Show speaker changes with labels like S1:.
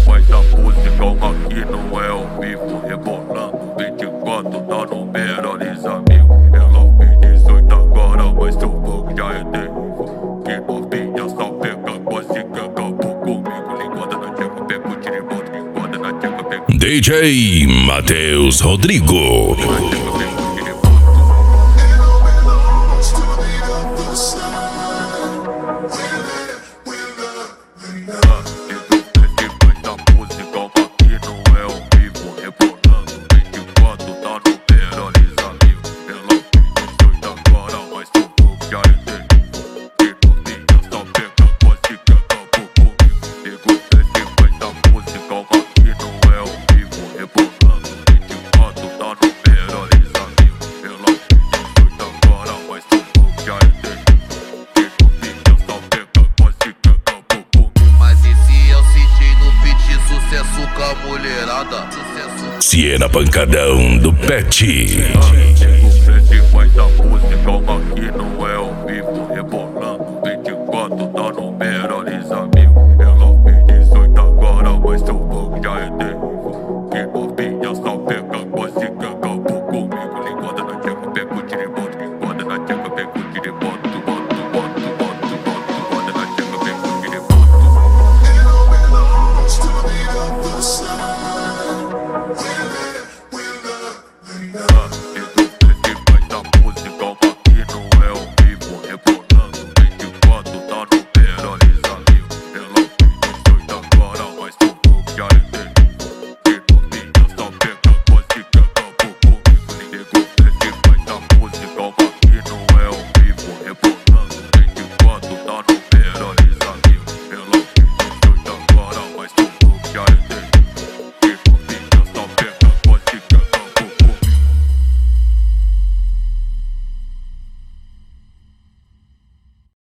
S1: Mas a música aqui não é ao vivo. Rebolando 24 tá no Beraliza mil. Ela fez 18 agora, mas seu fogo já é terrível. Que novinha só pega, quase que acabou comigo. Ligada na tcheca, pega o tiro e volta. Ligada na tcheca, pega
S2: DJ Matheus Rodrigo. Siena Pancadão do Pet.
S1: Chego frente, mas a música aqui não é